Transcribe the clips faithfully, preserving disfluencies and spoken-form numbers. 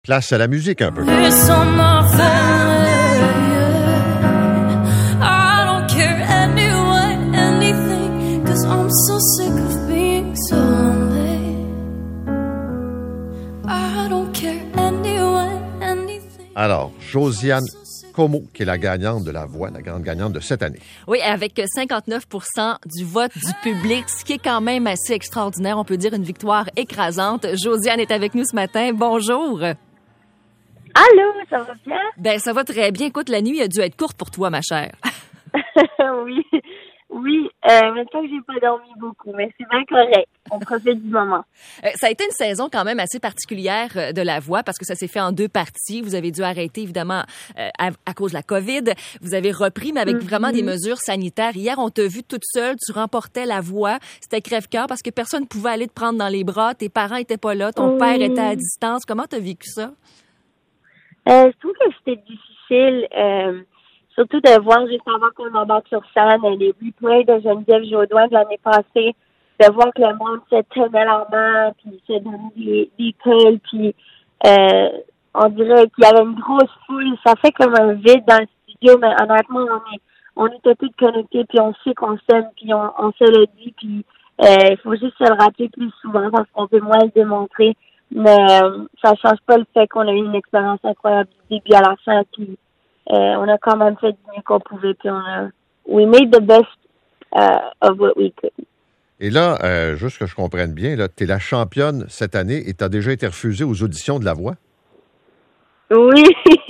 Place à la musique un peu. Alors, Josiane Comeau, qui est la gagnante de la voix, la grande gagnante de cette année. Oui, avec cinquante-neuf pour cent du vote du public, ce qui est quand même assez extraordinaire. On peut dire une victoire écrasante. Josiane est avec nous ce matin. Bonjour. Allô, ça va bien? Ben, ça va très bien. Écoute, la nuit a dû être courte pour toi, ma chère. oui, oui. Euh, maintenant que j'ai pas dormi beaucoup, mais c'est bien correct. On profite du moment. Euh, ça a été une saison quand même assez particulière euh, de la voix parce que ça s'est fait en deux parties. Vous avez dû arrêter, évidemment, euh, à, à cause de la COVID. Vous avez repris, mais avec mm-hmm. vraiment des mesures sanitaires. Hier, on t'a vu toute seule. Tu remportais la voix. C'était crève-cœur parce que personne ne pouvait aller te prendre dans les bras. Tes parents étaient pas là. Ton oui. père était à distance. Comment t'as vécu ça? Euh, je trouve que c'était difficile, euh, surtout de voir juste avant qu'on embarque sur scène les replays de Geneviève Jaudoin de l'année passée, de voir que le monde se tenait la main, puis se donnait des, des calls, puis euh, on dirait qu'il y avait une grosse foule. Ça fait comme un vide dans le studio, mais honnêtement, on est on était tous connectés, puis on sait qu'on s'aime, puis on, on se le dit, puis il euh, faut juste se le rappeler plus souvent parce qu'on peut moins le démontrer. Mais euh, ça change pas le fait qu'on a eu une expérience incroyable du début à la fin, puis euh, on a quand même fait du mieux qu'on pouvait, puis on a we made the best uh, of what we could. Et là, euh, juste que je comprenne bien, là, t'es la championne cette année et t'as déjà été refusée aux auditions de La Voix? Oui,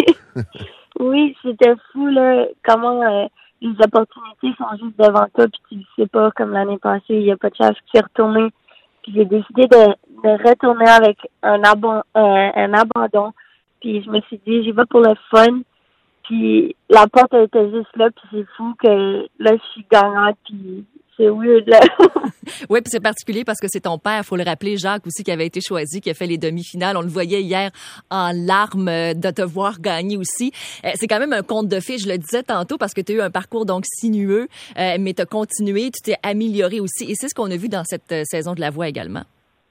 oui, c'était fou là. Comment euh, les opportunités sont juste devant toi, puis tu le sais pas, comme l'année passée, il y a pas de chance que tu es retourné. Puis j'ai décidé de, de retourner avec un, abon, euh, un abandon. Puis je me suis dit, j'y vais pour le fun. Puis la porte elle était juste là. Puis c'est fou que là, je suis gagnante. Puis c'est weird, là. Oui, puis c'est particulier parce que c'est ton père, il faut le rappeler, Jacques aussi, qui avait été choisi, qui a fait les demi-finales. On le voyait hier en larmes de te voir gagner aussi. C'est quand même un conte de fées, je le disais tantôt, parce que tu as eu un parcours donc sinueux, mais tu as continué, tu t'es amélioré aussi. Et c'est ce qu'on a vu dans cette saison de La Voix également.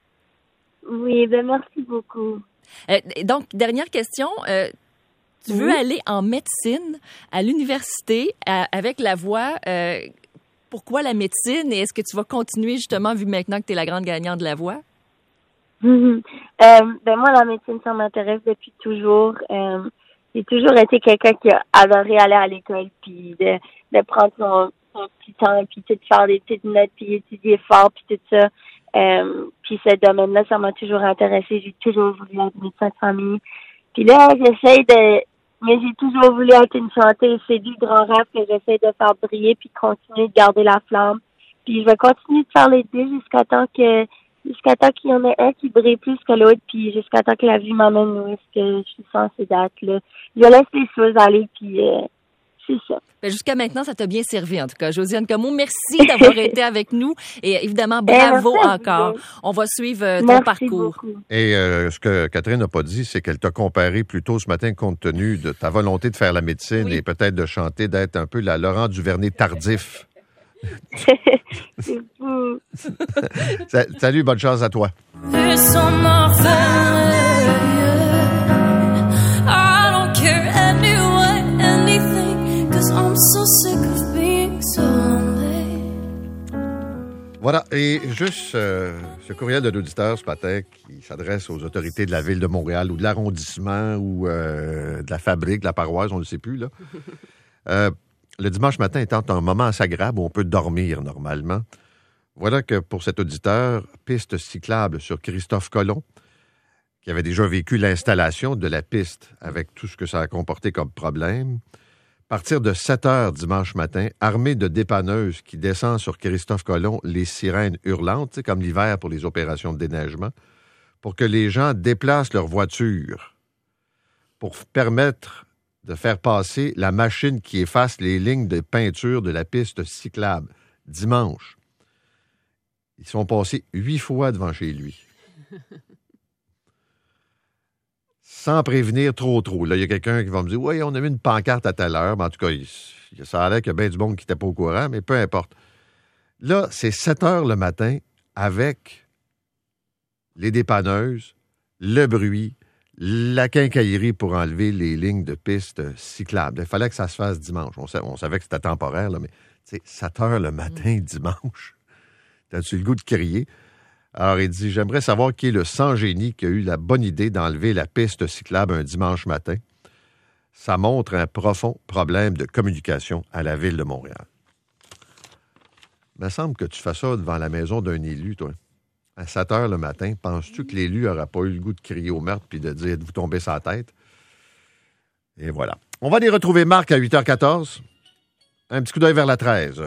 Oui, ben merci beaucoup. Euh, donc, dernière question. Euh, tu veux oui. aller en médecine à l'université à, avec La Voix. Euh, Pourquoi la médecine et est-ce que tu vas continuer justement vu maintenant que tu es la grande gagnante de La Voix? Mm-hmm. Euh, ben moi, la médecine, ça m'intéresse depuis toujours. Euh, j'ai toujours été quelqu'un qui a adoré aller à l'école puis de, de prendre son, son petit temps puis de faire des petites notes puis étudier fort puis tout ça. Euh, puis ce domaine-là, ça m'a toujours intéressé. J'ai toujours voulu être médecin de famille. Puis là, j'essaie de... Mais j'ai toujours voulu être une chanteuse. C'est du grand rêve que j'essaie de faire briller puis continuer de garder la flamme. Puis je vais continuer de faire les deux jusqu'à temps que jusqu'à temps qu'il y en ait un qui brille plus que l'autre puis jusqu'à temps que la vie m'amène où est-ce que je suis censée d'être là. Je laisse les choses aller puis euh, c'est ça. Ben jusqu'à maintenant, ça t'a bien servi en tout cas. Josiane Comeau, merci d'avoir été avec nous et évidemment, bravo merci encore. On va suivre euh, ton merci parcours. Beaucoup. Et euh, ce que Catherine n'a pas dit, c'est qu'elle t'a comparé plus tôt ce matin compte tenu de ta volonté de faire la médecine oui. et peut-être de chanter, d'être un peu la Laurent Duvernay tardif. C'est fou. Salut, bonne chance à toi. Voilà, et juste euh, ce courriel de l'auditeur ce matin qui s'adresse aux autorités de la Ville de Montréal ou de l'arrondissement ou euh, de la fabrique, de la paroisse, on ne le sait plus, là. Euh, le dimanche matin étant un moment assez agréable où on peut dormir normalement, voilà que pour cet auditeur, piste cyclable sur Christophe Colomb, qui avait déjà vécu l'installation de la piste avec tout ce que ça a comporté comme problème, à partir de sept heures dimanche matin, armée de dépanneuses qui descendent sur Christophe Colomb, les sirènes hurlantes, comme l'hiver pour les opérations de déneigement, pour que les gens déplacent leur voiture pour permettre de faire passer la machine qui efface les lignes de peinture de la piste cyclable. Dimanche, ils sont passés huit fois devant chez lui. Sans prévenir trop trop. Là, il y a quelqu'un qui va me dire « Oui, on a mis une pancarte à telle heure. » Mais en tout cas, il, ça a l'air qu'il y a bien du monde qui n'était pas au courant, mais peu importe. Là, c'est sept heures le matin avec les dépanneuses, le bruit, la quincaillerie pour enlever les lignes de pistes cyclables. Il fallait que ça se fasse dimanche. On savait, on savait que c'était temporaire, là, mais sept heures le matin, mmh. dimanche, t'as-tu le goût de crier? Alors, il dit, j'aimerais savoir qui est le sans-génie qui a eu la bonne idée d'enlever la piste cyclable un dimanche matin. Ça montre un profond problème de communication à la Ville de Montréal. Il me semble que tu fais ça devant la maison d'un élu, toi. À sept heures le matin, penses-tu que l'élu n'aurait pas eu le goût de crier au meurtre puis de dire « Êtes-vous tombé sur la tête? » Et voilà. On va aller retrouver Marc à huit heures quatorze. Un petit coup d'œil vers la treize.